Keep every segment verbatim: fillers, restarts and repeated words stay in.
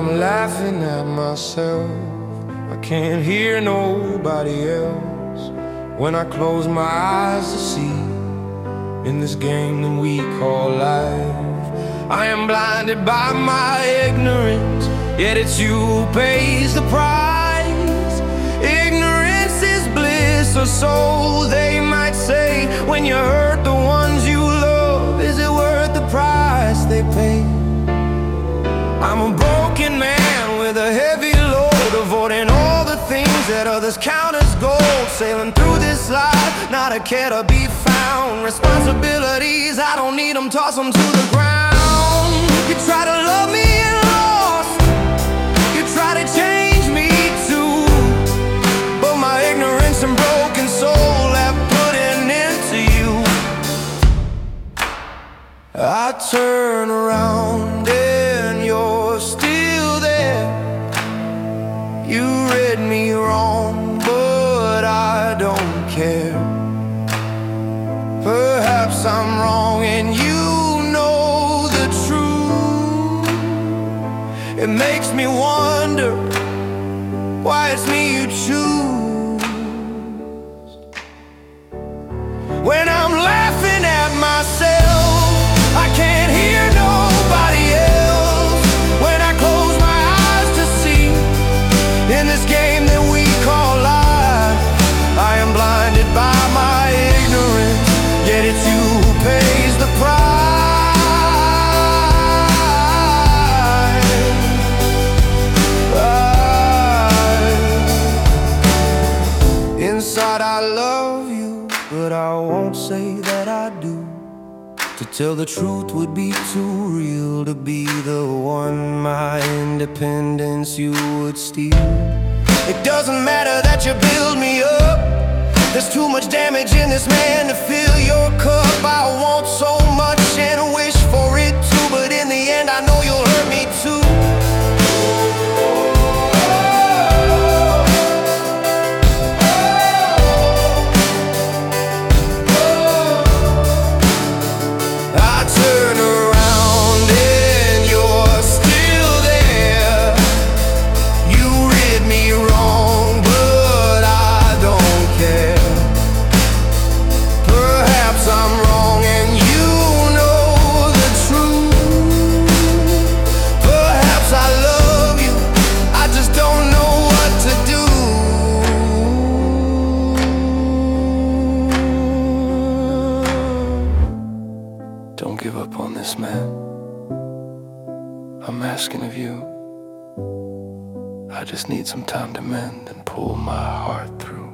I'm laughing at myself, I can't hear nobody else. When I close my eyes to see, in this game that we call life, I am blinded by my ignorance, yet it's you who pays the price. Ignorance is bliss, or so they might say. When you hurt the ones you love, is it worth the price they pay? I'm a broken man with a heavy load, avoiding all the things that others count as gold. Sailing through this life, not a care to be found. Responsibilities, I don't need them, toss them to the ground. You try to love me and lost, you try to change me too, but my ignorance and broken soul have put an end to you. I turn around and you're still there. You read me wrong, but I don't care. Perhaps I'm wrong and you know the truth. It makes me wonder why it's me you choose. When I'm laughing at myself, I can't hear nobody else. When I close my eyes to see, in this game that we call life, I am blinded by my ignorance, yet it's you who pays the price. Inside I love you, but I won't say that I do. To tell the truth would be too real to be the one my independence you would steal. It doesn't matter that you build me up, there's too much damage in this man to fill your cup. I want so much and wish for it too, but in the end I know you'll hurt me too. Don't give up on this, man. I'm asking of you. I just need some time to mend and pull my heart through.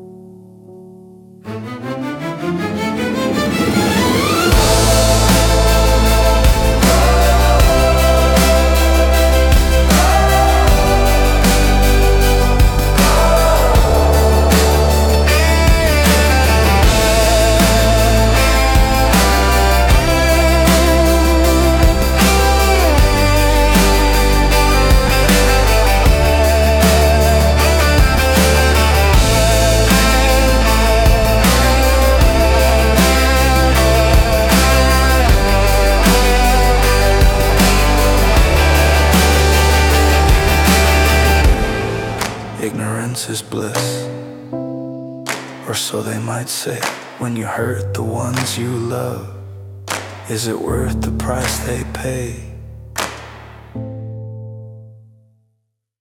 Ignorance is bliss, or so they might say. When you hurt the ones you love, is it worth the price they pay?